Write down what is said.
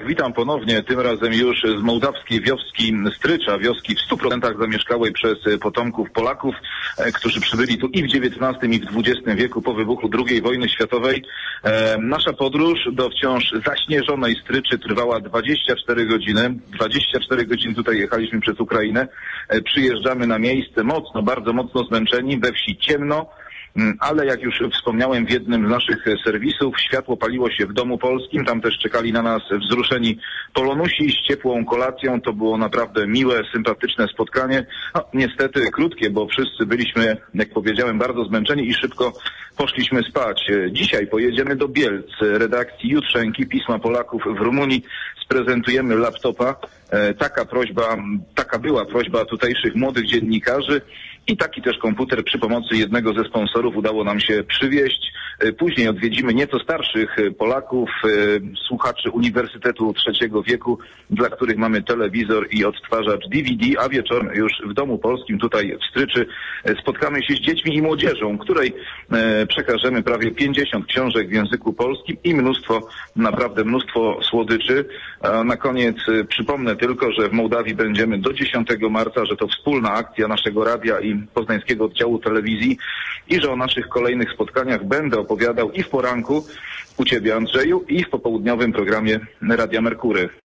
witam ponownie, tym razem już z mołdawskiej wioski Strycza, wioski w 100% zamieszkałej przez potomków Polaków, którzy przybyli tu i w XIX i w XX wieku po wybuchu II wojny światowej. Nasza podróż do wciąż zaśnieżonej Stryczy trwała 24 godziny. 24 godziny tutaj jechaliśmy przez Ukrainę. Przyjeżdżamy na miejsce mocno, bardzo mocno zmęczeni, we wsi ciemno. Ale jak już wspomniałem w jednym z naszych serwisów, światło paliło się w Domu Polskim, tam też czekali na nas wzruszeni Polonusi z ciepłą kolacją. To było naprawdę miłe, sympatyczne spotkanie. No, niestety krótkie, bo wszyscy byliśmy, jak powiedziałem, bardzo zmęczeni i szybko poszliśmy spać. Dzisiaj pojedziemy do Bielc, redakcji Jutrzenki, Pisma Polaków w Rumunii. Sprezentujemy laptopa. Taka była prośba tutejszych młodych dziennikarzy. I taki też komputer przy pomocy jednego ze sponsorów udało nam się przywieźć. Później odwiedzimy nieco starszych Polaków, słuchaczy Uniwersytetu III wieku, dla których mamy telewizor i odtwarzacz DVD, a wieczorem już w Domu Polskim tutaj w Stryczy spotkamy się z dziećmi i młodzieżą, której przekażemy prawie 50 książek w języku polskim i naprawdę mnóstwo słodyczy. A na koniec przypomnę tylko, że w Mołdawii będziemy do 10 marca, że to wspólna akcja naszego radia i poznańskiego oddziału telewizji i że o naszych kolejnych spotkaniach będę opowiadał i w poranku u Ciebie, Andrzeju, i w popołudniowym programie Radia Merkury.